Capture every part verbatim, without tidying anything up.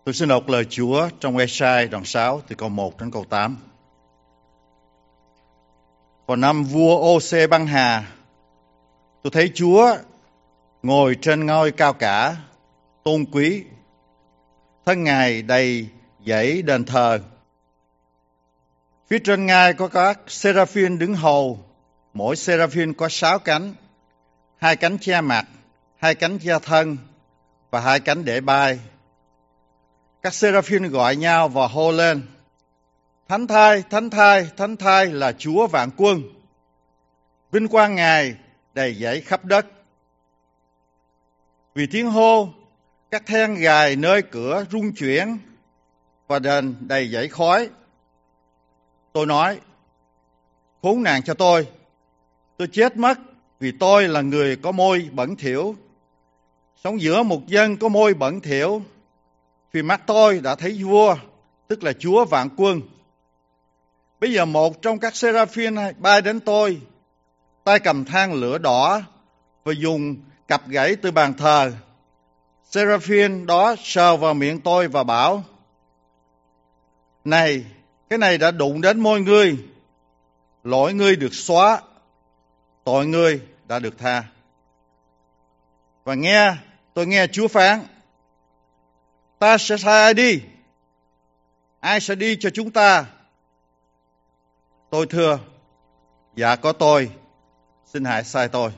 Tôi xin đọc lời Chúa trong Ê-sai đoạn sáu từ câu một đến câu tám. Vào năm vua Ô-sê băng hà, tôi thấy Chúa ngồi trên ngôi cao cả, tôn quý, thân Ngài đầy dãy đền thờ. Phía trên Ngài có các seraphim đứng hầu, mỗi seraphim có sáu cánh, hai cánh che mặt, hai cánh che thân và hai cánh để bay. Các seraphim gọi nhau và hô lên: Thánh thai, thánh thai, thánh thai là Chúa vạn quân. Vinh quang Ngài đầy dãy khắp đất. Vì tiếng hô, các then gài nơi cửa rung chuyển và đền đầy dãy khói. Tôi nói: khốn nạn cho tôi, tôi chết mất vì tôi là người có môi bẩn thỉu, sống giữa một dân có môi bẩn thỉu. Vì mắt tôi đã thấy vua, tức là Chúa vạn quân. Bây giờ một trong các seraphim bay đến tôi, tay cầm than lửa đỏ và dùng cặp gãy từ bàn thờ. Seraphim đó sờ vào miệng tôi và bảo: Này, cái này đã đụng đến môi ngươi, lỗi ngươi được xóa, tội ngươi đã được tha. Và nghe, tôi nghe Chúa phán: Ta sẽ sai ai đi? Ai sẽ đi cho chúng ta? Tôi thưa: Dạ có tôi, xin hãy sai tôi.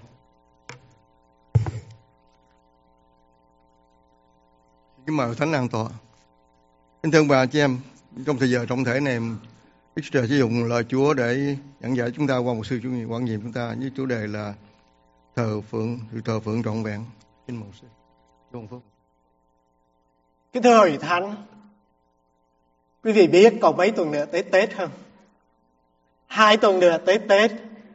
Kính mời Thánh an tọa. Kính thưa bà chị em, trong thời giờ trọng thể này, Đức Chúa Trời sử dụng lời Chúa để dẫn dạy chúng ta qua một sư chủ nhiệm quan nhiệm chúng ta với chủ đề là thờ phượng, sự thờ phượng trọn vẹn. Kính mời sư. Kính thưa Hội Thánh, quý vị biết còn mấy tuần nữa tới Tết không? Hai tuần nữa tới Tết.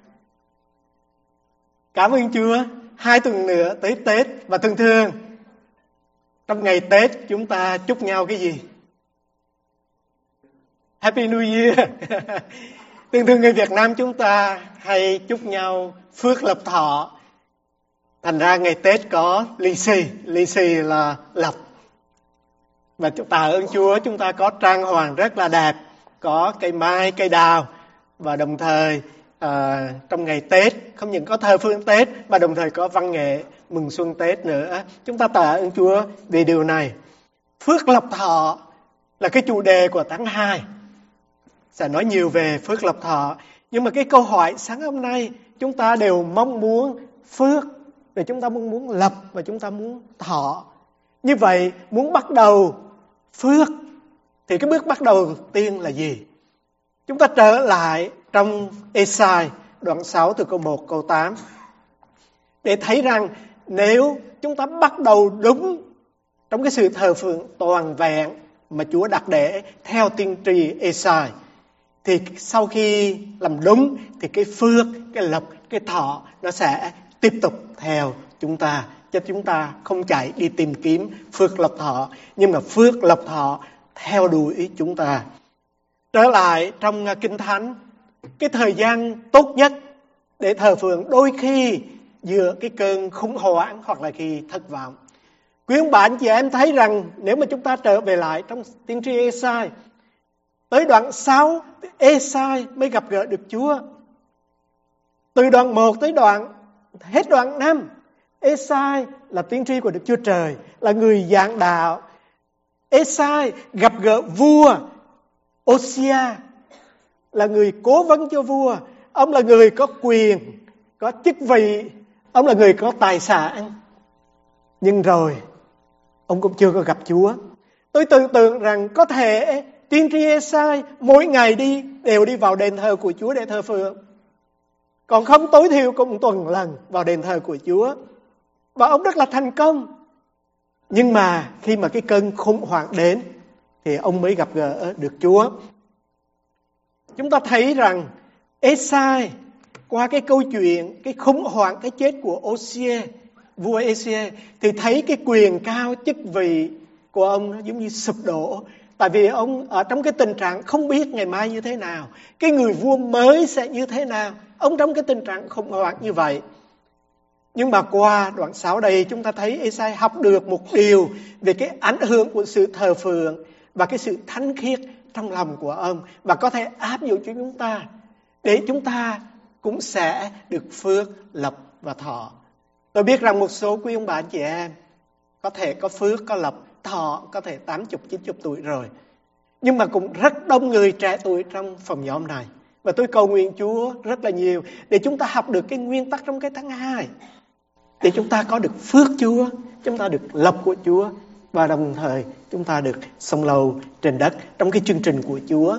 Cảm ơn Chúa, hai tuần nữa tới Tết. Và thường thường trong ngày Tết chúng ta chúc nhau cái gì? Happy New Year. Thường thường người Việt Nam chúng ta hay chúc nhau phước lập thọ. Thành ra ngày Tết có lì xì, lì xì là lập. Và tạ ơn Chúa, chúng ta có trang hoàng rất là đẹp, có cây mai, cây đào. Và đồng thời à, trong ngày Tết không những có thờ phượng Tết mà đồng thời có văn nghệ mừng xuân Tết nữa. Chúng ta tạ ơn Chúa vì điều này. Phước lập thọ là cái chủ đề của tháng hai. Sẽ nói nhiều về phước lập thọ. Nhưng mà cái câu hỏi sáng hôm nay chúng ta đều mong muốn phước, để chúng ta mong muốn lập và chúng ta muốn thọ. Như vậy muốn bắt đầu phước thì cái bước bắt đầu tiên là gì? Chúng ta trở lại trong Ê-sai đoạn sáu từ câu một câu tám để thấy rằng nếu chúng ta bắt đầu đúng trong cái sự thờ phượng toàn vẹn mà Chúa đặt để theo tiên tri Ê-sai, thì sau khi làm đúng thì cái phước, cái lập, cái thọ nó sẽ tiếp tục theo chúng ta. Cho chúng ta không chạy đi tìm kiếm phước lập thọ, nhưng mà phước lập thọ theo đuổi chúng ta. Trở lại trong Kinh Thánh, cái thời gian tốt nhất để thờ phượng đôi khi giữa cái cơn khủng hoảng hoặc là khi thất vọng. Quý ông bạn chị em thấy rằng nếu mà chúng ta trở về lại trong tiên tri Ê-sai, tới đoạn sáu, Ê-sai mới gặp gỡ được Chúa. Từ đoạn một tới đoạn hết đoạn năm, Ê-sai là tiên tri của Đức Chúa Trời, là người giảng đạo. Ê-sai gặp gỡ vua Ô-si-a, là người cố vấn cho vua. Ông là người có quyền, có chức vị, ông là người có tài sản. Nhưng rồi ông cũng chưa có gặp Chúa. Tôi tưởng tượng rằng có thể tiên tri Ê-sai mỗi ngày đi đều đi vào đền thờ của Chúa để thờ phượng, còn không tối thiểu cũng tuần lần vào đền thờ của Chúa. Và ông rất là thành công. Nhưng mà khi mà cái cơn khủng hoảng đến thì ông mới gặp gỡ được Chúa. Chúng ta thấy rằng Ê-sai qua cái câu chuyện, cái khủng hoảng, cái chết của Ô-si-a, vua Ô-si-a, thì thấy cái quyền cao chức vị của ông nó giống như sụp đổ. Tại vì ông ở trong cái tình trạng không biết ngày mai như thế nào, cái người vua mới sẽ như thế nào. Ông trong cái tình trạng khủng hoảng như vậy. Nhưng mà qua đoạn sáu đây chúng ta thấy Ê-sai học được một điều về cái ảnh hưởng của sự thờ phượng và cái sự thánh khiết trong lòng của ông, và có thể áp dụng cho chúng ta để chúng ta cũng sẽ được phước, lập và thọ. Tôi biết rằng một số quý ông bà anh chị em có thể có phước, có lập, thọ có thể tám mươi, chín mươi tuổi rồi. Nhưng mà cũng rất đông người trẻ tuổi trong phòng nhóm này. Và tôi cầu nguyện Chúa rất là nhiều để chúng ta học được cái nguyên tắc trong cái tháng hai. Để chúng ta có được phước Chúa, chúng ta được lập của Chúa, và đồng thời chúng ta được sống lâu trên đất trong cái chương trình của Chúa.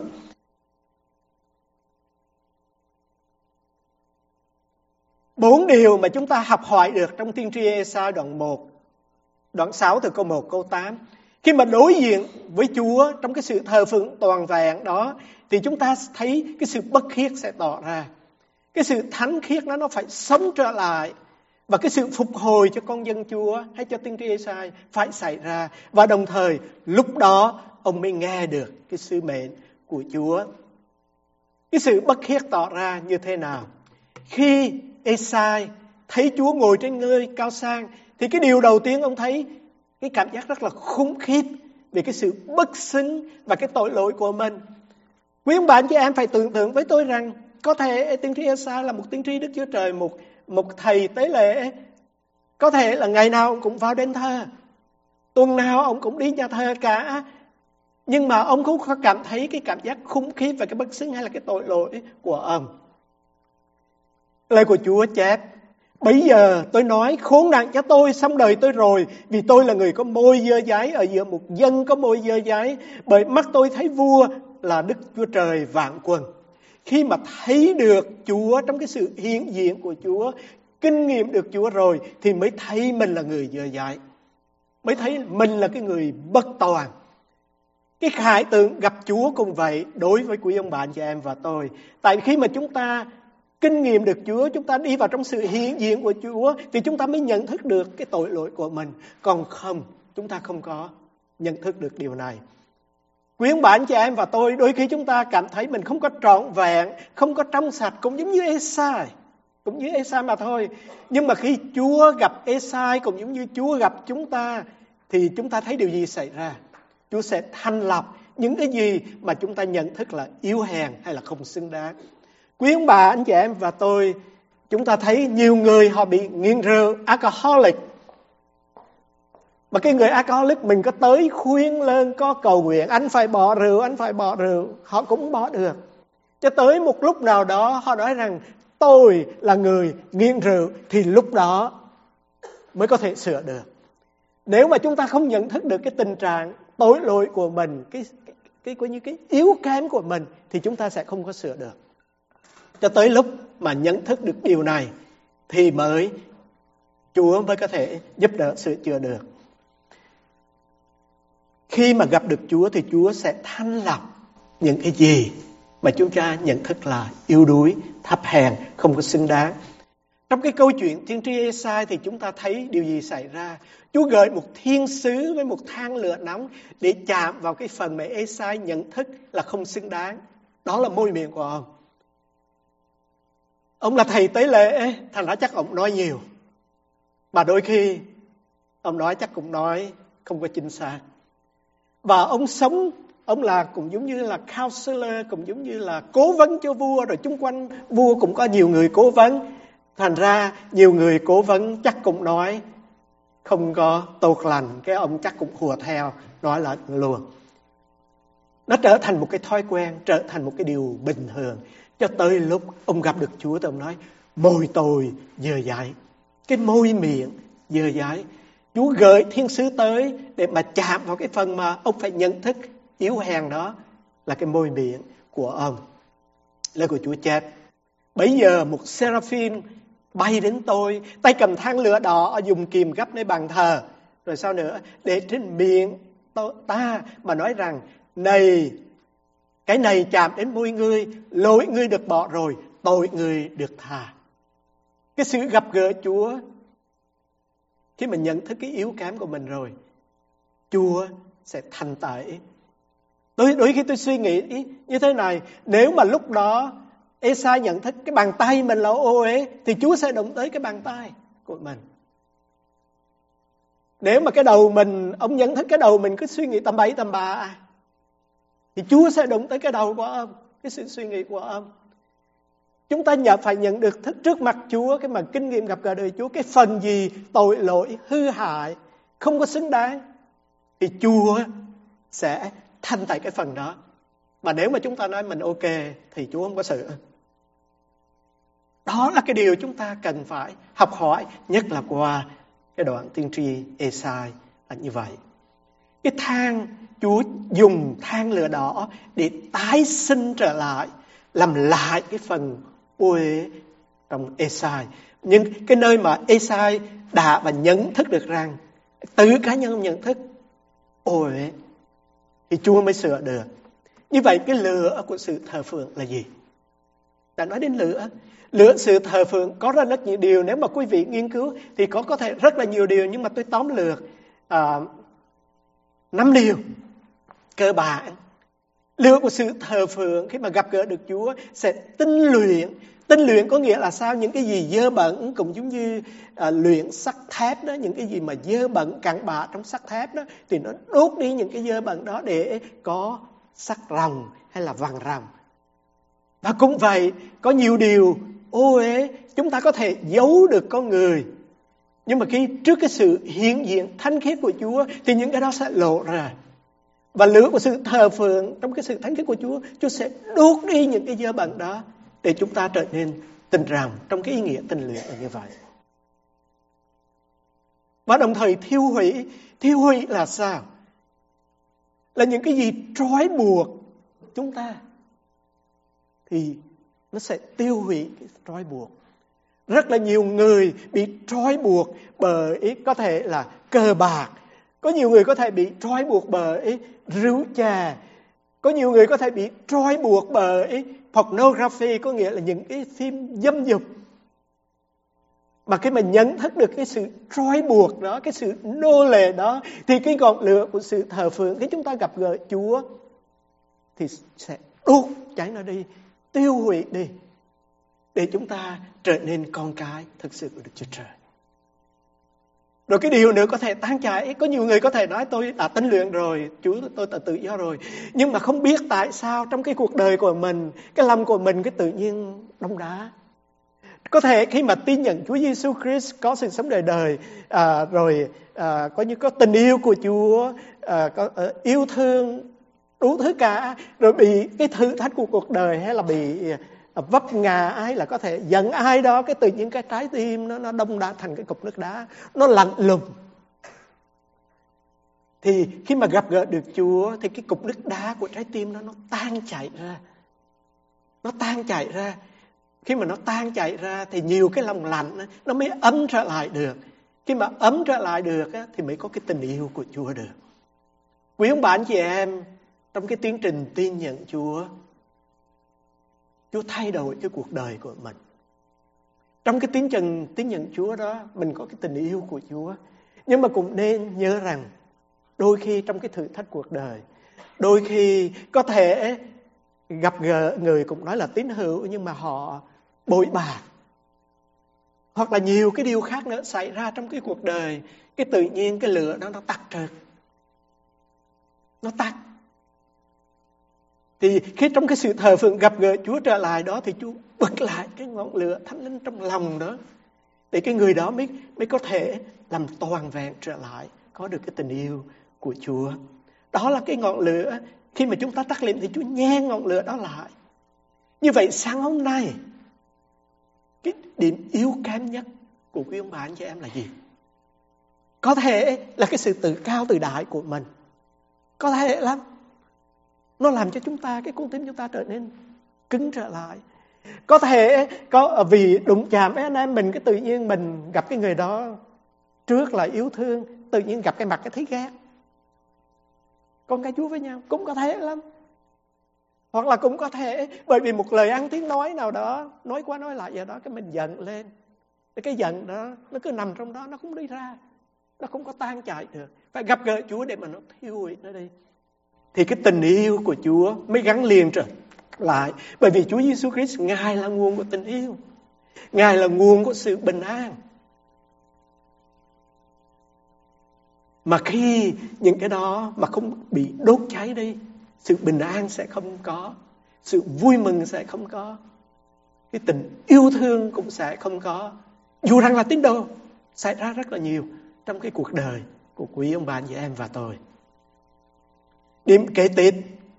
Bốn điều mà chúng ta học hỏi được trong tiên tri Ê-sai đoạn một, đoạn sáu từ câu một câu tám. Khi mà đối diện với Chúa trong cái sự thờ phượng toàn vẹn đó, thì chúng ta thấy cái sự bất khiết sẽ tỏ ra. Cái sự thánh khiết đó nó phải sống trở lại. Và cái sự phục hồi cho con dân Chúa hay cho tiên tri Ê-sai phải xảy ra. Và đồng thời lúc đó ông mới nghe được cái sứ mệnh của Chúa. Cái sự bất khiết tỏ ra như thế nào? Khi Ê-sai thấy Chúa ngồi trên nơi cao sang, thì cái điều đầu tiên ông thấy cái cảm giác rất là khủng khiếp về cái sự bất xứng và cái tội lỗi của mình. Quý ông bà anh chị em phải tưởng tượng với tôi rằng có thể tiên tri Ê-sai là một tiên tri Đức Chúa Trời, một một thầy tế lễ, có thể là ngày nào ông cũng vào đền thờ, tuần nào ông cũng đi nhà thờ cả, nhưng mà ông cũng có cảm thấy cái cảm giác khủng khiếp và cái bất xứng hay là cái tội lỗi của ông. Lời của Chúa chép: Bây giờ tôi nói khốn nạn cho tôi, xong đời tôi rồi, vì tôi là người có môi dơ dáy ở giữa một dân có môi dơ dáy, bởi mắt tôi thấy vua là Đức Chúa Trời vạn quân. Khi mà thấy được Chúa trong cái sự hiện diện của Chúa, kinh nghiệm được Chúa rồi, thì mới thấy mình là người dơ dáy, mới thấy mình là cái người bất toàn. Cái khải tượng gặp Chúa cũng vậy đối với quý ông bà anh chị em và tôi. Tại khi mà chúng ta kinh nghiệm được Chúa, chúng ta đi vào trong sự hiện diện của Chúa, thì chúng ta mới nhận thức được cái tội lỗi của mình. Còn không, chúng ta không có nhận thức được điều này. Quý ông bà anh chị em và tôi, đôi khi chúng ta cảm thấy mình không có trọn vẹn, không có trong sạch, cũng giống như Ê-sai, cũng như Ê-sai mà thôi. Nhưng mà khi Chúa gặp Ê-sai, cũng giống như Chúa gặp chúng ta, thì chúng ta thấy điều gì xảy ra? Chúa sẽ thanh lọc những cái gì mà chúng ta nhận thức là yếu hèn hay là không xứng đáng. Quý ông bà anh chị em và tôi, chúng ta thấy nhiều người họ bị nghiện rượu, alcoholic. Mà cái người alcoholic mình có tới khuyên lên, có cầu nguyện anh phải bỏ rượu, anh phải bỏ rượu, họ cũng bỏ được. Cho tới một lúc nào đó họ nói rằng tôi là người nghiện rượu, thì lúc đó mới có thể sửa được. Nếu mà chúng ta không nhận thức được cái tình trạng tội lỗi của mình, cái cái cái, cái, cái yếu kém của mình, thì chúng ta sẽ không có sửa được. Cho tới lúc mà nhận thức được điều này thì mới Chúa mới có thể giúp đỡ sửa chữa được. Khi mà gặp được Chúa thì Chúa sẽ thanh lọc những cái gì mà chúng ta nhận thức là yếu đuối, thấp hèn, không có xứng đáng. Trong cái câu chuyện tiên tri Ê-sai thì chúng ta thấy điều gì xảy ra? Chúa gợi một thiên sứ với một than lửa nóng để chạm vào cái phần mà Ê-sai nhận thức là không xứng đáng. Đó là môi miệng của ông. Ông là thầy tế lễ, thành ra chắc ông nói nhiều. Mà đôi khi ông nói chắc cũng nói không có chính xác. Và ông sống, ông là cũng giống như là counselor, cũng giống như là cố vấn cho vua, rồi chung quanh vua cũng có nhiều người cố vấn. Thành ra nhiều người cố vấn chắc cũng nói không có tốt lành, cái ông chắc cũng hùa theo, nói lại luôn. Nó trở thành một cái thói quen, trở thành một cái điều bình thường. Cho tới lúc ông gặp được Chúa thì ông nói môi tôi dơ dáy, cái môi miệng dơ dáy. Chúa gửi thiên sứ tới để mà chạm vào cái phần mà ông phải nhận thức yếu hèn đó, là cái môi miệng của ông. Lời của Chúa chép: Bấy giờ một seraphim bay đến tôi, tay cầm than lửa đỏ, dùng kìm gấp nơi bàn thờ. Rồi sao nữa? Để trên miệng ta mà nói rằng này, cái này chạm đến môi ngươi, lỗi ngươi được bỏ rồi, tội ngươi được tha. Cái sự gặp gỡ Chúa, khi mà nhận thức cái yếu kém của mình rồi, Chúa sẽ thanh tẩy. Đôi, đôi khi tôi suy nghĩ như thế này, nếu mà lúc đó Ê-sai nhận thức cái bàn tay mình là ô uế, thì Chúa sẽ động tới cái bàn tay. của mình. Nếu mà cái đầu mình, ông nhận thức cái đầu mình cứ suy nghĩ tầm bậy tầm bạ, thì Chúa sẽ đụng tới cái đầu của ông, cái sự suy nghĩ của ông. Chúng ta nhận phải nhận được thức trước mặt Chúa, cái mà kinh nghiệm gặp gỡ đời Chúa, cái phần gì tội lỗi, hư hại, không có xứng đáng, thì Chúa sẽ thanh tại cái phần đó. Mà nếu mà chúng ta nói mình ok, thì Chúa không có sự. Đó là cái điều chúng ta cần phải học hỏi, nhất là qua cái đoạn tiên tri Ê-sai là như vậy. Cái than, Chúa dùng than lửa đỏ để tái sinh trở lại, làm lại cái phần ô uế trong Ê-sai. Nhưng cái nơi mà Ê-sai đã và nhận thức được rằng tự cá nhân nhận thức ô uế, thì Chúa mới sửa được. Như vậy cái lửa của sự thờ phượng là gì? Đã nói đến lửa. Lửa sự thờ phượng có rất nhiều điều. Nếu mà quý vị nghiên cứu thì có có thể rất là nhiều điều. Nhưng mà tôi tóm lược à, năm điều cơ bản. Lửa của sự thờ phượng khi mà gặp gỡ được Chúa sẽ tinh luyện. Tinh luyện có nghĩa là sao? Những cái gì dơ bẩn, cũng giống như à, luyện sắt thép đó. Những cái gì mà dơ bẩn cặn bã trong sắt thép đó, thì nó đốt đi những cái dơ bẩn đó để có sắt ròng hay là vàng ròng. Và cũng vậy, có nhiều điều ô uế chúng ta có thể giấu được con người, nhưng mà khi trước cái sự hiện diện thánh khiết của Chúa thì những cái đó sẽ lộ ra. Và lửa của sự thờ phượng trong cái sự thánh khiết của Chúa, Chúa sẽ đốt đi những cái dơ bẩn đó để chúng ta trở nên tinh ròng. Trong cái ý nghĩa tinh luyện là như vậy. Và đồng thời thiêu hủy. Thiêu hủy là sao? Là những cái gì trói buộc chúng ta thì nó sẽ tiêu hủy cái trói buộc. Rất là nhiều người bị trói buộc bởi có thể là cờ bạc. Có nhiều người có thể bị trói buộc bởi rượu chè. Có nhiều người có thể bị trói buộc bởi pornography, có nghĩa là những cái phim dâm dục. Mà khi mà nhận thức được cái sự trói buộc đó, cái sự nô lệ đó, thì cái ngọn lửa của sự thờ phượng, khi chúng ta gặp gỡ Chúa thì sẽ đốt cháy nó đi, tiêu hủy đi, để chúng ta trở nên con cái thực sự của Đức Chúa Trời. Rồi cái điều nữa có thể tan chảy. Có nhiều người có thể nói tôi đã tinh luyện rồi, Chúa tôi đã tự do rồi, nhưng mà không biết tại sao trong cái cuộc đời của mình, cái lòng của mình cái tự nhiên đóng đá. Có thể khi mà tin nhận Chúa Giêsu Christ, có sự sống đời đời, à, rồi à, có như có tình yêu của Chúa, à, có à, yêu thương đủ thứ cả, rồi bị cái thử thách của cuộc đời, hay là bị à, vấp ngã ai, là có thể giận ai đó, cái tự nhiên cái trái tim nó nó đông đá thành cái cục nước đá, nó lạnh lùng. Thì khi mà gặp gỡ được Chúa thì cái cục nước đá của trái tim nó nó tan chảy ra, nó tan chảy ra. Khi mà nó tan chảy ra thì nhiều cái lòng lạnh nó mới ấm trở lại được. Khi mà ấm trở lại được thì mới có cái tình yêu của Chúa được. Quý ông bà anh chị em, trong cái tiến trình tin nhận Chúa, Chúa thay đổi cái cuộc đời của mình. Trong cái tiến trình tin nhận Chúa đó, mình có cái tình yêu của Chúa. Nhưng mà cũng nên nhớ rằng, đôi khi trong cái thử thách cuộc đời, đôi khi có thể gặp gỡ người cũng nói là tín hữu, nhưng mà họ bội bạc, hoặc là nhiều cái điều khác nữa xảy ra trong cái cuộc đời, cái tự nhiên cái lửa đó nó tắt trượt, nó tắt. Thì khi trong cái sự thờ phượng gặp gỡ Chúa trở lại đó, thì Chúa bật lại cái ngọn lửa thánh linh trong lòng đó, để cái người đó mới mới có thể làm toàn vẹn trở lại, có được cái tình yêu của Chúa. Đó là cái ngọn lửa. Khi mà chúng ta tắt liệm thì Chúa nhen ngọn lửa đó lại. Như vậy sáng hôm nay, cái điểm yếu kém nhất của quý ông bà anh chị em là gì? Có thể là cái sự tự cao tự đại của mình. Có thể lắm. Nó làm cho chúng ta, cái con tim chúng ta trở nên cứng trở lại. Có thể có vì đụng chạm với anh em mình, cái tự nhiên mình gặp cái người đó trước là yêu thương, tự nhiên gặp cái mặt cái thấy ghét. Con cái Chúa với nhau cũng có thể lắm. Hoặc là cũng có thể bởi vì một lời ăn tiếng nói nào đó, nói qua nói lại giờ đó, cái mình giận lên. Cái giận đó nó cứ nằm trong đó, nó không đi ra, nó không có tan chảy được. Phải gặp gỡ Chúa để mà nó thiêu hủy nó đi. Thì cái tình yêu của Chúa mới gắn liền trở lại. Bởi vì Chúa Giêsu Christ, Ngài là nguồn của tình yêu, Ngài là nguồn của sự bình an. Mà khi những cái đó mà không bị đốt cháy đi, sự bình an sẽ không có, sự vui mừng sẽ không có, cái tình yêu thương cũng sẽ không có. Dù rằng là tín đồ xảy ra rất là nhiều trong cái cuộc đời của quý ông bà chị em và tôi. Điểm kế tiếp,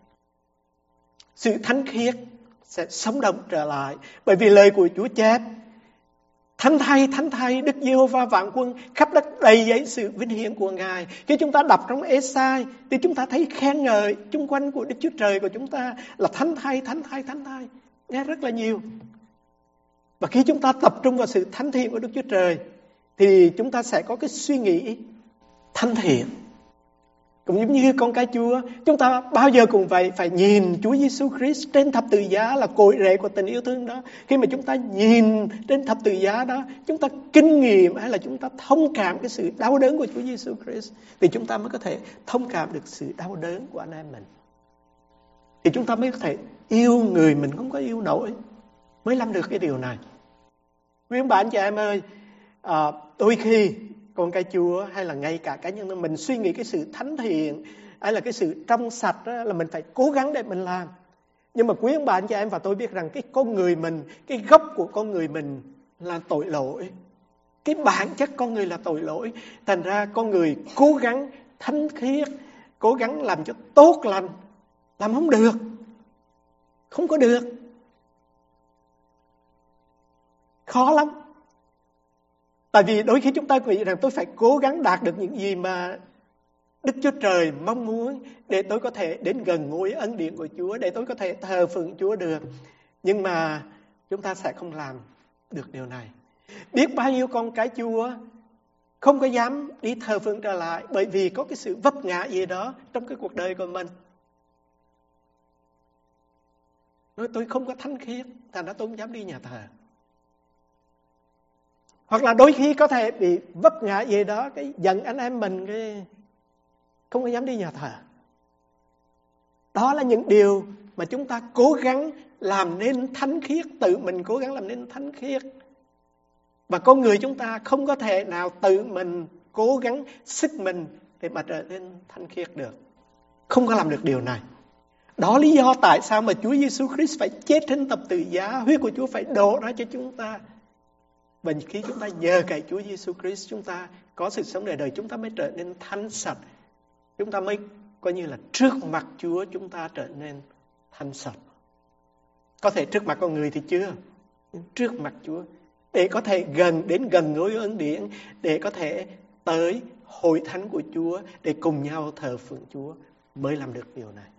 sự thánh khiết sẽ sống động trở lại. Bởi vì lời của Chúa chép: Thánh thay, thánh thay, Đức Giê-hô-va vạn quân, khắp đất đầy dẫy sự vinh hiển của Ngài. Khi chúng ta đọc trong Ê-sai thì chúng ta thấy khen ngợi chung quanh của Đức Chúa Trời của chúng ta là thánh thay, thánh thay, thánh thay. Nghe rất là nhiều. Và khi chúng ta tập trung vào sự thánh thiện của Đức Chúa Trời thì chúng ta sẽ có cái suy nghĩ thánh thiện. Cũng giống như con cái Chúa, chúng ta bao giờ cũng vậy, phải nhìn Chúa Giêsu Christ trên thập tự giá là cội rễ của tình yêu thương đó. Khi mà chúng ta nhìn trên thập tự giá đó, chúng ta kinh nghiệm hay là chúng ta thông cảm cái sự đau đớn của Chúa Giêsu Christ, thì chúng ta mới có thể thông cảm được sự đau đớn của anh em mình. Thì chúng ta mới có thể yêu người mình không có yêu nổi, mới làm được cái điều này. Quý ông bà anh chị em ơi, à, đôi khi con cái Chúa hay là ngay cả cá nhân mình suy nghĩ cái sự thánh thiện hay là cái sự trong sạch đó, là mình phải cố gắng để mình làm. Nhưng mà quý ông bà anh chị em và tôi biết rằng cái con người mình, cái gốc của con người mình là tội lỗi. Cái bản chất con người là tội lỗi. Thành ra con người cố gắng thánh khiết, cố gắng làm cho tốt lành, làm không được. Không có được. Khó lắm. Tại vì đôi khi chúng ta nghĩ rằng tôi phải cố gắng đạt được những gì mà Đức Chúa Trời mong muốn để tôi có thể đến gần ngôi ân điển của Chúa, để tôi có thể thờ phượng Chúa được. Nhưng mà chúng ta sẽ không làm được điều này. Biết bao nhiêu con cái Chúa không có dám đi thờ phượng trở lại bởi vì có cái sự vấp ngã gì đó trong cái cuộc đời của mình. Nói tôi không có thánh khiết, thành ra tôi không dám đi nhà thờ. Hoặc là đôi khi có thể bị vấp ngã gì đó, cái giận anh em mình, cái không có dám đi nhà thờ. Đó là những điều mà chúng ta cố gắng làm nên thánh khiết, tự mình cố gắng làm nên thánh khiết. Và con người chúng ta không có thể nào tự mình cố gắng sức mình để mà trở nên thánh khiết được. Không có làm được điều này. Đó lý do tại sao mà Chúa Giêsu Christ phải chết trên thập tự giá, huyết của Chúa phải đổ ra cho chúng ta. Và khi chúng ta nhờ cậy Chúa Giêsu Christ, chúng ta có sự sống đời đời, chúng ta mới trở nên thánh sạch. Chúng ta mới coi như là trước mặt Chúa chúng ta trở nên thánh sạch. Có thể trước mặt con người thì chưa, nhưng trước mặt Chúa, để có thể gần đến gần ngôi ân điển, để có thể tới hội thánh của Chúa, để cùng nhau thờ phượng Chúa, mới làm được điều này.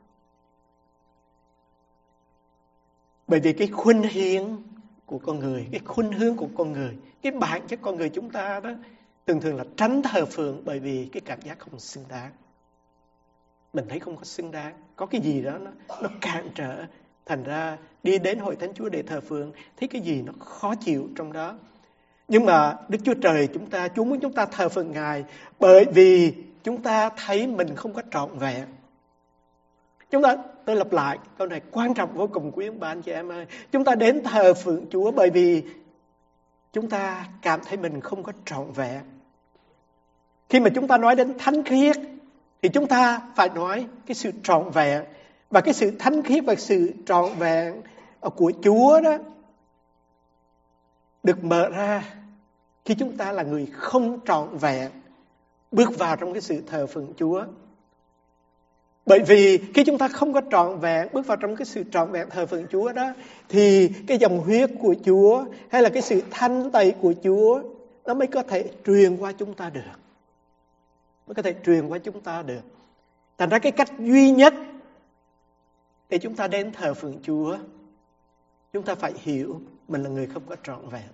Bởi vì cái khuynh hướng của con người, cái khuynh hướng của con người, cái bản chất con người chúng ta đó thường thường là tránh thờ phượng bởi vì cái cảm giác không xứng đáng. Mình thấy không có xứng đáng, có cái gì đó nó, nó cản trở, thành ra đi đến hội thánh Chúa để thờ phượng, thấy cái gì nó khó chịu trong đó. Nhưng mà Đức Chúa Trời chúng ta, Chúa muốn chúng ta thờ phượng Ngài bởi vì chúng ta thấy mình không có trọn vẹn. Chúng ta, tôi lặp lại, câu này quan trọng vô cùng quý ông bà anh chị em ơi. Chúng ta đến thờ phượng Chúa bởi vì chúng ta cảm thấy mình không có trọn vẹn. Khi mà chúng ta nói đến thánh khiết thì chúng ta phải nói cái sự trọn vẹn. Và cái sự thánh khiết và sự trọn vẹn của Chúa đó được mở ra khi chúng ta là người không trọn vẹn bước vào trong cái sự thờ phượng Chúa. Bởi vì khi chúng ta không có trọn vẹn bước vào trong cái sự trọn vẹn thờ phượng Chúa đó, thì cái dòng huyết của Chúa hay là cái sự thanh tẩy của Chúa nó mới có thể truyền qua chúng ta được. Mới có thể truyền qua chúng ta được. Thành ra cái cách duy nhất để chúng ta đến thờ phượng Chúa, chúng ta phải hiểu mình là người không có trọn vẹn.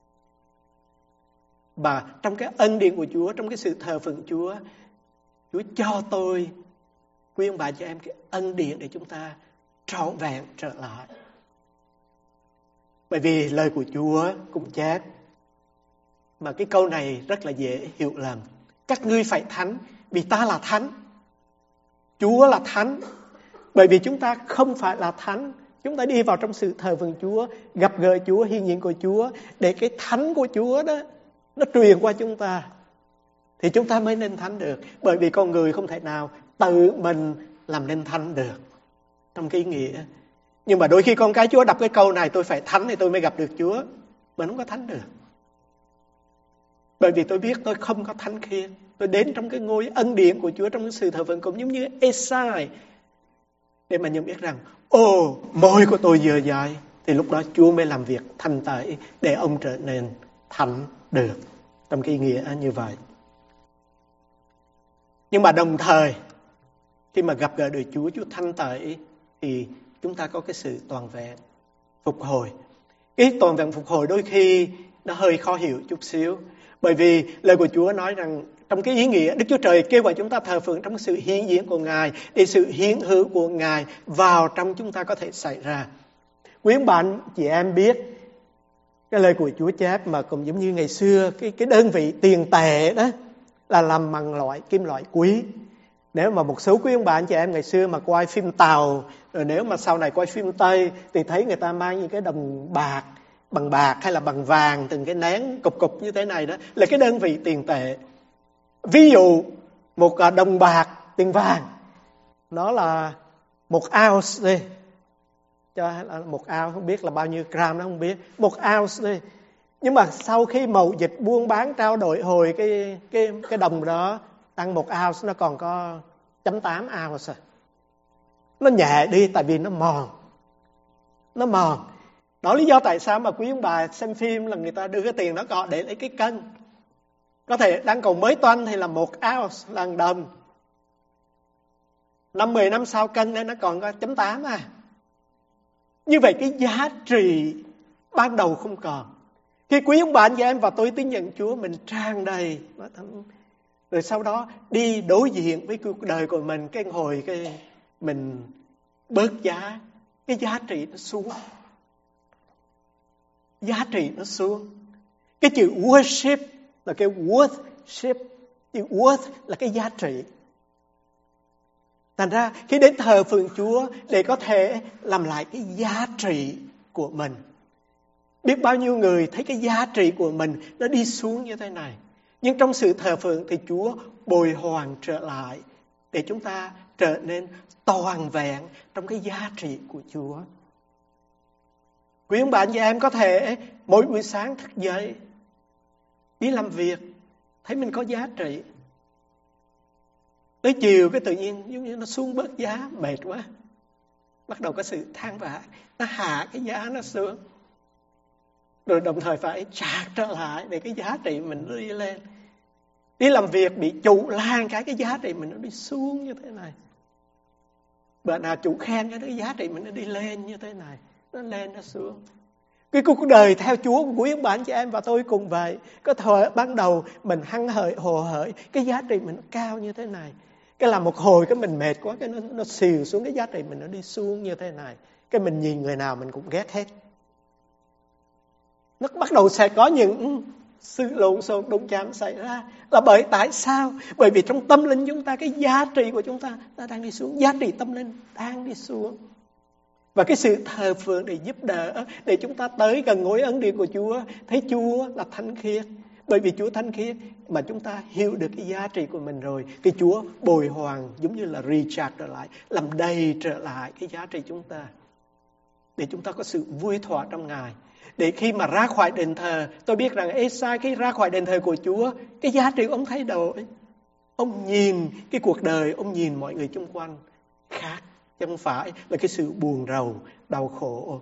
Và trong cái ân điển của Chúa, trong cái sự thờ phượng Chúa, Chúa cho tôi, quý ông bà cho em, cái ân điển để chúng ta trọn vẹn trở lại. Bởi vì lời của Chúa cũng chép, mà cái câu này rất là dễ hiểu lầm. Các ngươi phải thánh vì ta là thánh. Chúa là thánh. Bởi vì chúng ta không phải là thánh, chúng ta đi vào trong sự thờ phượng Chúa, gặp gỡ Chúa, hiện diện của Chúa, để cái thánh của Chúa đó nó truyền qua chúng ta. thì chúng ta mới nên thánh được. Bởi vì con người không thể nào tự mình làm nên thánh được trong cái ý nghĩa. Nhưng mà đôi khi con cái Chúa đọc cái câu này, tôi phải thánh thì tôi mới gặp được Chúa, mình không có thánh được. Bởi vì tôi biết tôi không có thánh khiết. Tôi đến trong cái ngôi ân điển của Chúa, trong cái sự thờ phượng cũng giống như Ê-sai, để mà nhận biết rằng ồ, môi của tôi dơ dãi, thì lúc đó Chúa mới làm việc thanh tẩy để ông trở nên thánh được, trong cái ý nghĩa như vậy. Nhưng mà đồng thời khi mà gặp gỡ được Chúa, Chúa thanh tẩy, thì chúng ta có cái sự toàn vẹn phục hồi. Cái toàn vẹn phục hồi đôi khi nó hơi khó hiểu chút xíu. Bởi vì lời của Chúa nói rằng trong cái ý nghĩa Đức Chúa Trời kêu gọi chúng ta thờ phượng trong sự hiện diện của Ngài, để sự hiện hữu của Ngài vào trong chúng ta có thể xảy ra. Quý ông bạn chị em biết cái lời của Chúa chép mà cũng giống như ngày xưa, cái cái đơn vị tiền tệ đó là làm bằng loại kim loại quý. Nếu mà một số quý ông bạn chị em ngày xưa mà quay phim Tàu, rồi nếu mà sau này quay phim Tây, thì thấy người ta mang những cái đồng bạc, bằng bạc hay là bằng vàng, từng cái nén cục cục như thế này đó, là cái đơn vị tiền tệ. Ví dụ một đồng bạc tiền vàng, nó là một ounce đi, cho một ounce không biết là bao nhiêu gram, nó không biết, một ounce đi. Nhưng mà sau khi mậu dịch buôn bán trao đổi hồi cái cái cái đồng đó tăng một ounce, nó còn có chấm tám ounce. Nó nhẹ đi tại vì nó mòn, nó mòn. Đó lý do tại sao mà quý ông bà xem phim là người ta đưa cái tiền đó gọ để lấy cái cân. Có thể đang còn mới toanh thì là một ounce là một đồng. Năm mười năm sau cân nên nó còn có chấm tám à. Như vậy cái giá trị ban đầu không còn. Khi quý ông bạn và em và tôi tin nhận Chúa, mình tràn đầy, rồi sau đó đi đối diện với cuộc đời của mình, cái hồi cái mình bớt giá, cái giá trị nó xuống. Giá trị nó xuống. Cái chữ worship là cái worship, chữ worth là cái giá trị. Thành ra khi đến thờ phượng Chúa để có thể làm lại cái giá trị của mình. Biết bao nhiêu người thấy cái giá trị của mình nó đi xuống như thế này. Nhưng trong sự thờ phượng thì Chúa bồi hoàn trở lại để chúng ta trở nên toàn vẹn trong cái giá trị của Chúa. Quý ông bạn và em có thể mỗi buổi sáng thức dậy, đi làm việc, thấy mình có giá trị. Tới chiều cái tự nhiên giống như nó xuống bớt giá, mệt quá. Bắt đầu có sự than vãn, nó hạ cái giá nó xuống. Rồi đồng thời phải trả trở lại để cái giá trị mình nó đi lên. Đi làm việc bị chủ lan cái cái giá trị mình nó đi xuống như thế này. Bữa nào chủ khen cái giá trị mình nó đi lên như thế này. Nó lên nó xuống. Cái cuộc đời theo Chúa của quý ông bạn chị em và tôi cùng vậy. Có thời ban đầu mình hăng hởi hồ hởi, cái giá trị mình nó cao như thế này. Cái làm một hồi cái mình mệt quá, cái nó, nó xìu xuống, cái giá trị mình nó đi xuống như thế này. Cái mình nhìn người nào mình cũng ghét hết. Nó bắt đầu sẽ có những sự lộn xộn đụng chạm xảy ra. Là bởi tại sao? Bởi vì trong tâm linh chúng ta, cái giá trị của chúng ta nó đang đi xuống. Giá trị tâm linh đang đi xuống. Và cái sự thờ phượng để giúp đỡ, để chúng ta tới gần ngôi ân điển của Chúa, thấy Chúa là thánh khiết. Bởi vì Chúa thánh khiết mà chúng ta hiểu được cái giá trị của mình rồi, thì Chúa bồi hoàn giống như là recharge trở lại, làm đầy trở lại cái giá trị chúng ta. Để chúng ta có sự vui thỏa trong Ngài. Để khi mà ra khỏi đền thờ, tôi biết rằng Ê-sai khi ra khỏi đền thờ của Chúa, cái giá trị của ông thay đổi. Ông nhìn cái cuộc đời, ông nhìn mọi người xung quanh khác. Chứ không phải là cái sự buồn rầu, đau khổ.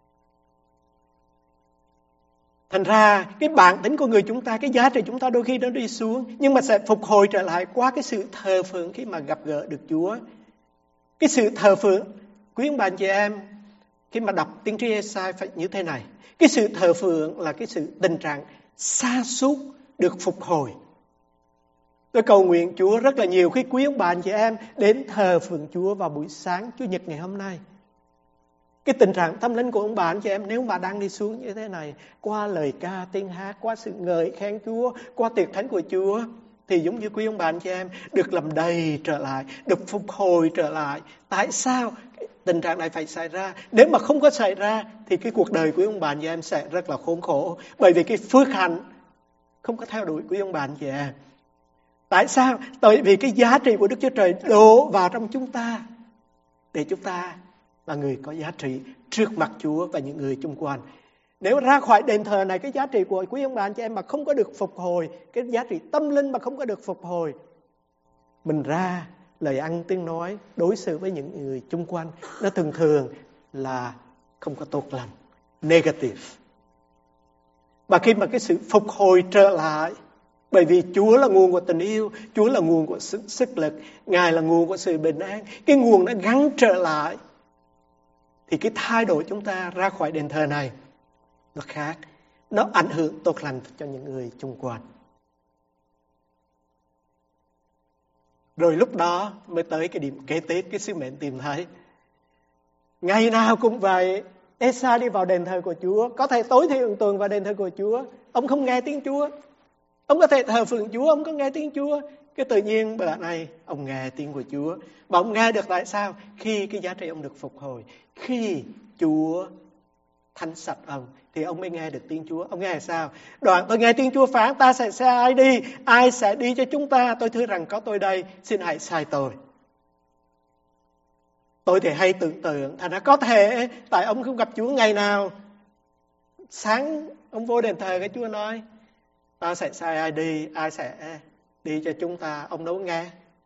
Thành ra cái bản tính của người chúng ta, cái giá trị chúng ta đôi khi nó đi xuống, nhưng mà sẽ phục hồi trở lại qua cái sự thờ phượng khi mà gặp gỡ được Chúa. Cái sự thờ phượng, quý ông bạn chị em, khi mà đọc tiên tri Ê-sai phải như thế này. Cái sự thờ phượng là cái sự tình trạng sa sút được phục hồi. Tôi cầu nguyện Chúa rất là nhiều khi quý ông bạn chị em đến thờ phượng Chúa vào buổi sáng Chủ nhật ngày hôm nay. Cái tình trạng tâm linh của ông bạn chị em nếu mà đang đi xuống như thế này, qua lời ca tiếng hát, qua sự ngợi khen Chúa, qua tiệc thánh của Chúa, thì giống như quý ông bạn chị em được làm đầy trở lại, được phục hồi trở lại. Tại sao tình trạng này phải xảy ra? Nếu mà không có xảy ra thì cái cuộc đời của ông bạn chị em sẽ rất là khốn khổ. Bởi vì cái phước hạnh không có theo đuổi quý ông bạn chị em. Tại sao? Tại vì cái giá trị của Đức Chúa Trời đổ vào trong chúng ta để chúng ta là người có giá trị trước mặt Chúa và những người xung quanh. Nếu ra khỏi đền thờ này, cái giá trị của quý ông bà anh chị em mà không có được phục hồi, cái giá trị tâm linh mà không có được phục hồi, mình ra lời ăn tiếng nói, đối xử với những người xung quanh, nó thường thường là không có tốt lành, negative. Và khi mà cái sự phục hồi trở lại, bởi vì Chúa là nguồn của tình yêu, Chúa là nguồn của sức, sức lực, Ngài là nguồn của sự bình an, cái nguồn nó gắn trở lại, thì cái thái độ chúng ta ra khỏi đền thờ này nó khác, nó ảnh hưởng tốt lành cho những người xung quanh. Rồi lúc đó mới tới cái điểm kế tiếp, cái sứ mệnh tìm thấy. Ngày nào cũng vậy, Ê-sa đi vào đền thờ của Chúa, có thể tối thiểu tuần vào đền thờ của Chúa, ông không nghe tiếng Chúa. Ông có thể thờ phượng Chúa, ông có nghe tiếng Chúa. Cái tự nhiên bữa này ông nghe tiếng của Chúa. Và ông nghe được tại sao? Khi cái giá trị ông được phục hồi, khi Chúa thanh sạch ông, thì ông mới nghe được tiếng Chúa. Ông nghe sao? Đoạn tôi nghe tiếng Chúa phán, ta sẽ sai ai đi? Ai sẽ đi cho chúng ta? Tôi thưa rằng có tôi đây, xin hãy sai tôi. Tôi thì hay tưởng tượng, thành ra có thể tại ông không gặp Chúa ngày nào. Sáng ông vô đền thờ, cái Chúa nói, ta sẽ sai ai đi? Ai sẽ đi cho chúng ta? Ông đâu nghe.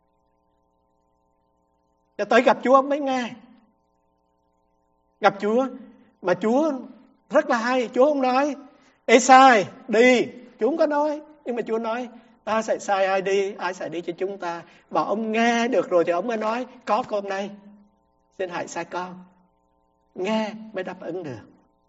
Cho tới gặp Chúa ông mới nghe. Gặp Chúa, mà Chúa rất là hay. Chúa không nói, ê sai, đi. Chúa không có nói. Nhưng mà Chúa nói, ta sẽ sai ai đi? Ai sẽ đi cho chúng ta? Và ông nghe được rồi thì ông mới nói, có con đây, xin hãy sai con. Nghe mới đáp ứng được.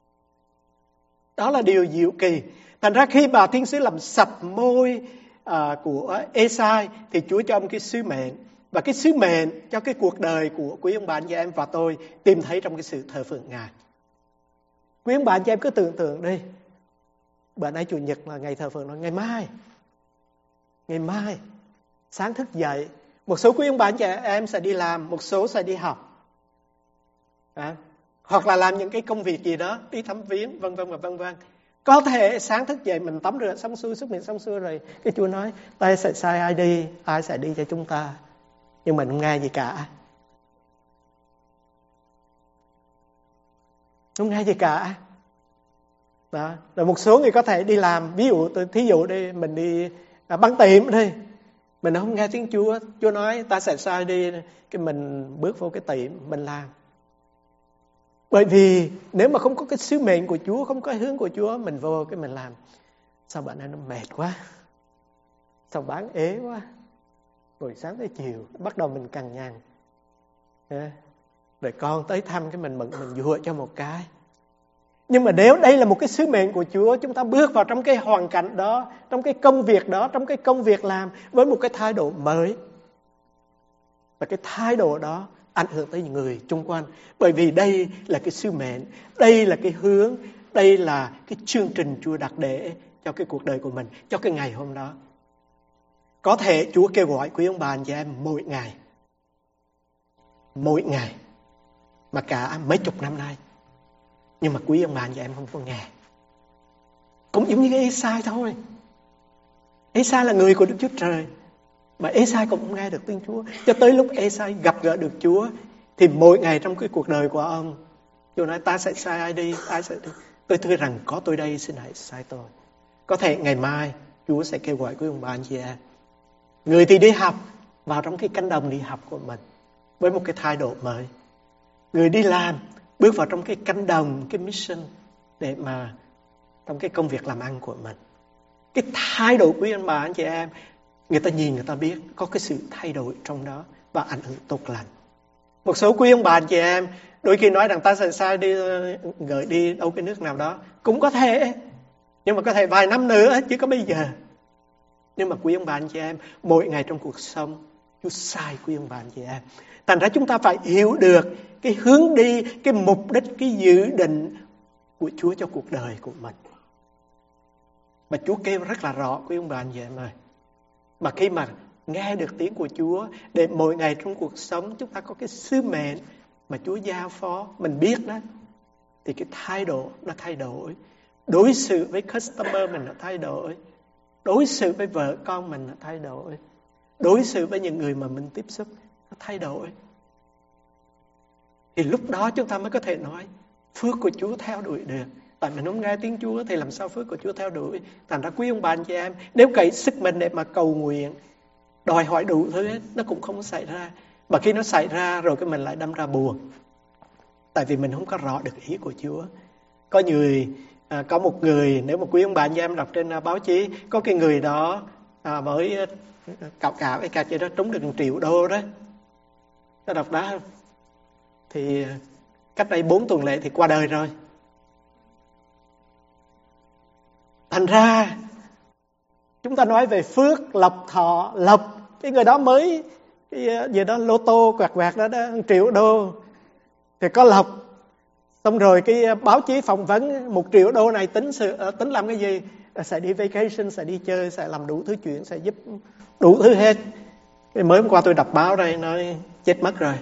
Đó là điều diệu kỳ. Thành ra khi bà thiên sứ làm sạch môi à, của Ê-sai, thì Chúa cho ông cái sứ mệnh. Và cái sứ mệnh cho cái cuộc đời của quý ông bà anh chị em và tôi tìm thấy trong cái sự thờ phượng Ngài. Quý ông bà anh chị em cứ tưởng tượng đi, bữa nay Chủ nhật là ngày thờ phượng, nó ngày mai. Ngày mai, sáng thức dậy, một số quý ông bà anh chị em sẽ đi làm, một số sẽ đi học. À, hoặc là làm những cái công việc gì đó, đi thăm viếng, vân vân và vân vân. Có thể sáng thức dậy mình tắm rửa xong xuôi, súc miệng xong xuôi rồi, cái Chúa nói, ta sẽ sai ai đi? Ai sẽ đi cho chúng ta? Nhưng mình không nghe gì cả. Không nghe gì cả. Đó. Rồi một số người có thể đi làm, ví dụ tôi thí dụ đi, mình đi à, băng tiệm đi, mình không nghe tiếng Chúa, Chúa nói ta sẽ sai đi, cái mình bước vô cái tiệm mình làm. Bởi vì nếu mà không có cái sứ mệnh của Chúa, không có hướng của Chúa, mình vô cái mình làm, sao bạn này nó mệt quá, sao bán ế quá, rồi sáng tới chiều bắt đầu mình cằn nhằn, rồi con tới thăm cái mình mừng mình dụa cho một cái. Nhưng mà nếu đây là một cái sứ mệnh của Chúa, chúng ta bước vào trong cái hoàn cảnh đó, trong cái công việc đó, trong cái công việc làm với một cái thái độ mới. Và cái thái độ đó ảnh hưởng tới những người xung quanh. Bởi vì đây là cái sứ mệnh, đây là cái hướng, đây là cái chương trình Chúa đặt để cho cái cuộc đời của mình, cho cái ngày hôm đó. Có thể Chúa kêu gọi quý ông bà anh chị em mỗi ngày, mỗi ngày, mà cả mấy chục năm nay. Nhưng mà quý ông bà anh chị em không có nghe. Cũng giống như cái Ê-sai thôi. Ê-sai là người của Đức Chúa Trời, mà Ê-sai cũng không nghe được tiếng Chúa. Cho tới lúc Ê-sai gặp gỡ được Chúa, thì mỗi ngày trong cái cuộc đời của ông, Chúa nói ta sẽ sai ai đi, ai sẽ đi. Tôi thưa rằng có tôi đây, xin hãy sai tôi. Có thể ngày mai Chúa sẽ kêu gọi quý ông bà anh chị em. Người thì đi học, vào trong cái cánh đồng đi học của mình với một cái thái độ mới. Người đi làm, bước vào trong cái cánh đồng, cái mission để mà trong cái công việc làm ăn của mình. Cái thái độ quý ông bà anh chị em, người ta nhìn người ta biết có cái sự thay đổi trong đó và ảnh hưởng tốt lành. Một số quý ông bà anh chị em đôi khi nói rằng ta sẽ sai đi, gửi đi đâu cái nước nào đó, cũng có thể, nhưng mà có thể vài năm nữa chứ có bây giờ. Nhưng mà quý ông bà anh chị em, mỗi ngày trong cuộc sống Chúa sai quý ông bà anh chị em. Thành ra chúng ta phải hiểu được cái hướng đi, cái mục đích, cái dự định của Chúa cho cuộc đời của mình. Mà Chúa kêu rất là rõ quý ông bà anh chị em ơi. Mà khi mà nghe được tiếng của Chúa, để mỗi ngày trong cuộc sống chúng ta có cái sứ mệnh mà Chúa giao phó, mình biết đó, thì cái thái độ nó thay đổi. Đối xử với customer mình nó thay đổi, đối xử với vợ con mình nó thay đổi, đối xử với những người mà mình tiếp xúc nó thay đổi. Thì lúc đó chúng ta mới có thể nói phước của Chúa theo đuổi được. Tại mình không nghe tiếng Chúa thì làm sao phước của Chúa theo đuổi. Thành ra quý ông bà anh chị em, nếu cậy sức mình để mà cầu nguyện, đòi hỏi đủ thứ hết, nó cũng không xảy ra. Mà khi nó xảy ra rồi cái mình lại đâm ra buồn. Tại vì mình không có rõ được ý của Chúa. Có người, à, có một người, nếu mà quý ông bà anh chị em đọc trên à, báo chí, có cái người đó à, mới cạo cạo cái cạc gì đó trúng được một triệu đô đó. Nó đọc đó thì cách đây bốn tuần lễ thì qua đời rồi. Thành ra chúng ta nói về phước, lộc, thọ, lộc. Cái người đó mới cái gì đó lô tô quẹt quẹt đó, đó một triệu đô thì có lộc. Xong rồi cái báo chí phỏng vấn một triệu đô này tính sự tính làm cái gì? Sẽ đi vacation, sẽ đi chơi, sẽ làm đủ thứ chuyện, sẽ giúp đủ thứ hết. Cái mới hôm qua tôi đọc báo đây nói chết mất rồi.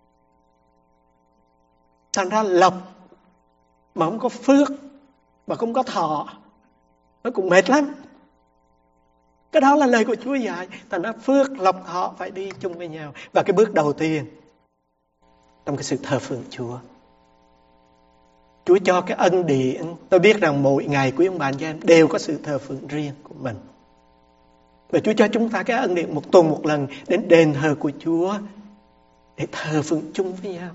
Thành ra lộc mà không có phước, mà không có thọ, nó cũng mệt lắm. Cái đó là lời của Chúa dạy. Thành ra phước, lộc, thọ phải đi chung với nhau. Và cái bước đầu tiên trong cái sự thờ phượng Chúa, Chúa cho cái ân điển. Tôi biết rằng mỗi ngày quý ông bà anh chị em đều có sự thờ phượng riêng của mình. Và Chúa cho chúng ta cái ân điển một tuần một lần đến đền thờ của Chúa để thờ phượng chung với nhau.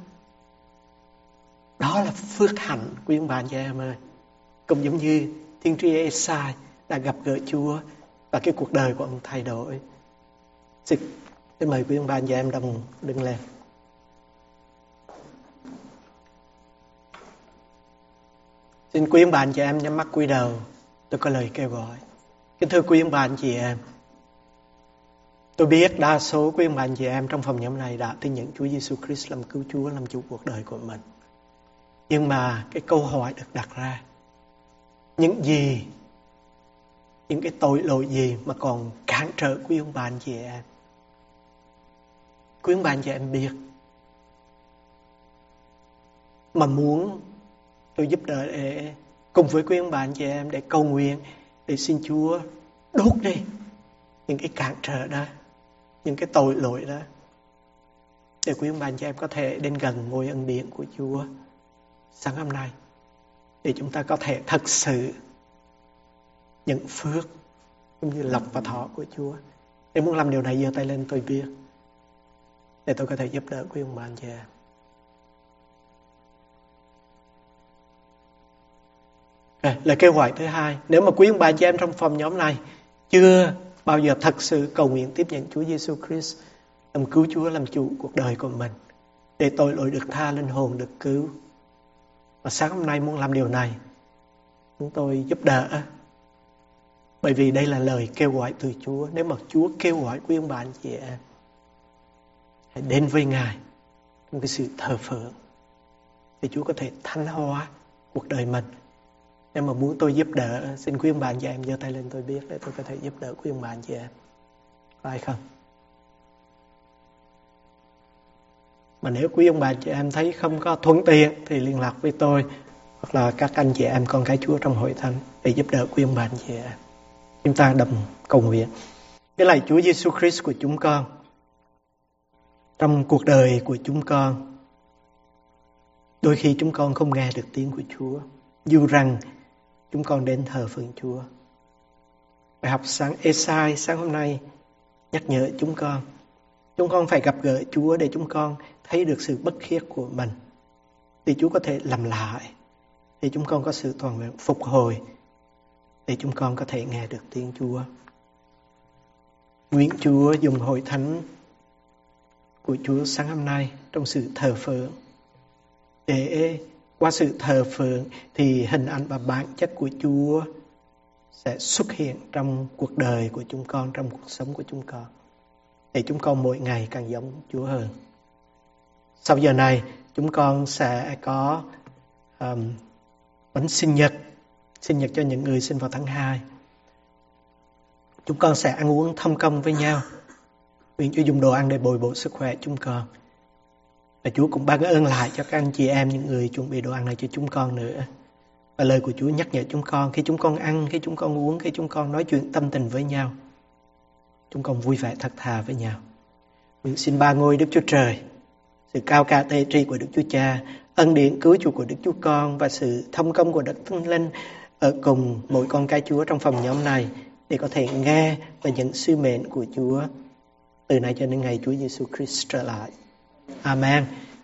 Đó là phước hạnh quý ông bà anh chị em ơi. Cũng giống như tiên tri Ê-sai đã gặp gỡ Chúa và cái cuộc đời của ông thay đổi. Xin mời quý ông bà anh chị em đồng đứng lên. Xin quý ông bà anh chị em nhắm mắt cúi đầu. Tôi có lời kêu gọi. Kính thưa quý ông bà anh chị em, tôi biết đa số quý ông bà anh chị em trong phòng nhóm này đã tin nhận Chúa Giêsu Christ làm cứu Chúa, làm chủ cuộc đời của mình. Nhưng mà cái câu hỏi được đặt ra, những gì, những cái tội lỗi gì mà còn cản trở quý ông bà anh chị em? Quý ông bà anh chị em biết, mà muốn tôi giúp đỡ để cùng với quý ông bà anh chị em để cầu nguyện, để xin Chúa đốt đi những cái cản trở đó, những cái tội lỗi đó, để quý ông bà anh chị em có thể đến gần ngôi ân điển của Chúa sáng hôm nay, để chúng ta có thể thật sự nhận phước cũng như lộc và thọ của Chúa. Nếu muốn làm điều này giơ tay lên tôi biết, để tôi có thể giúp đỡ quý ông bà anh chị em. À, lời kêu gọi thứ hai, nếu mà quý ông bà anh chị em trong phòng nhóm này chưa bao giờ thật sự cầu nguyện tiếp nhận Chúa Giêsu Christ làm cứu Chúa, làm chủ cuộc đời của mình, để tội lỗi được tha, linh hồn được cứu, và sáng hôm nay muốn làm điều này, chúng tôi giúp đỡ. Bởi vì đây là lời kêu gọi từ Chúa. Nếu mà Chúa kêu gọi quý ông bà anh chị em, hãy đến với Ngài trong cái sự thờ phượng, thì Chúa có thể thánh hóa cuộc đời mình. Nếu mà muốn tôi giúp đỡ, xin quý ông bà anh chị em giơ tay lên tôi biết, để tôi có thể giúp đỡ quý ông bà anh chị em. Có ai không? Mà nếu quý ông bà anh chị em thấy không có thuận tiện thì liên lạc với tôi hoặc là các anh chị em con cái Chúa trong hội thánh để giúp đỡ quý ông bà anh chị em. Chúng ta đồng cầu nguyện. Cái lạy Chúa Giêsu Christ của chúng con, trong cuộc đời của chúng con, đôi khi chúng con không nghe được tiếng của Chúa, dù rằng chúng con đến thờ phượng Chúa. Bài học sáng Ê-sai sáng hôm nay nhắc nhở chúng con, chúng con phải gặp gỡ Chúa để chúng con thấy được sự bất khiết của mình, để Chúa có thể làm lại, để chúng con có sự toàn vẹn phục hồi, để chúng con có thể nghe được tiếng Chúa. Nguyện Chúa dùng hội thánh của Chúa sáng hôm nay trong sự thờ phượng, để qua sự thờ phượng thì hình ảnh và bản chất của Chúa sẽ xuất hiện trong cuộc đời của chúng con, trong cuộc sống của chúng con, để chúng con mỗi ngày càng giống Chúa hơn. Sau giờ này, chúng con sẽ có um, bánh sinh nhật, sinh nhật cho những người sinh vào tháng hai. Chúng con sẽ ăn uống thông công với nhau. Nguyện Chúa dùng đồ ăn để bồi bổ sức khỏe chúng con. Và Chúa cũng ban ơn lại cho các anh chị em, những người chuẩn bị đồ ăn này cho chúng con nữa. Và lời của Chúa nhắc nhở chúng con, khi chúng con ăn, khi chúng con uống, khi chúng con nói chuyện tâm tình với nhau, chúng con vui vẻ thật thà với nhau. Nguyện xin ba ngôi Đức Chúa Trời, sự cao cả tế trị của Đức Chúa Cha, ân điển cứu chuộc của Đức Chúa Con và sự thông công của Đức Thánh Linh ở cùng mỗi con cái Chúa trong phòng nhóm này để có thể nghe và nhận sứ mệnh của Chúa từ nay cho đến ngày Chúa Giêsu Christ trở lại. Amen.